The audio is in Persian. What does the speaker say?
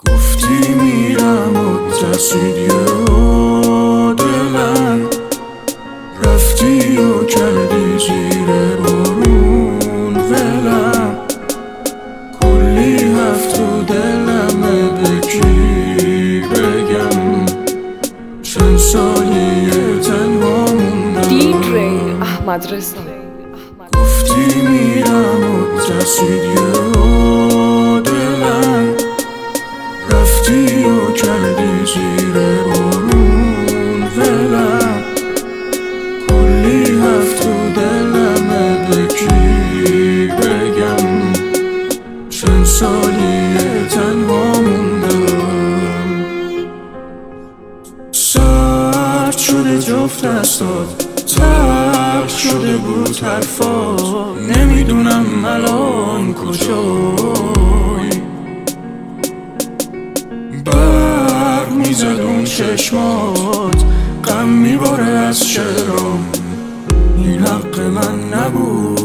گفتی میرم و ترسید یه دلم، رفتی و کردی زیر بارون ولم. کلی هفت و دلمه به کی بگم، چند سالیه تنها موندم. DJ احمد رضا. گفتی میرم و ترسید یه دلم، رفتی و کردی زیر بارون ولم. کلی هفت و دلمه به کی بگم، چند سالیه تنها موندم. سرد شده جفت دستات، تلخ شده بود حرفات، نمیدونم الان کجایی. برق میزد اون چشمات، غم میباره از شعرام، این حق من نبود.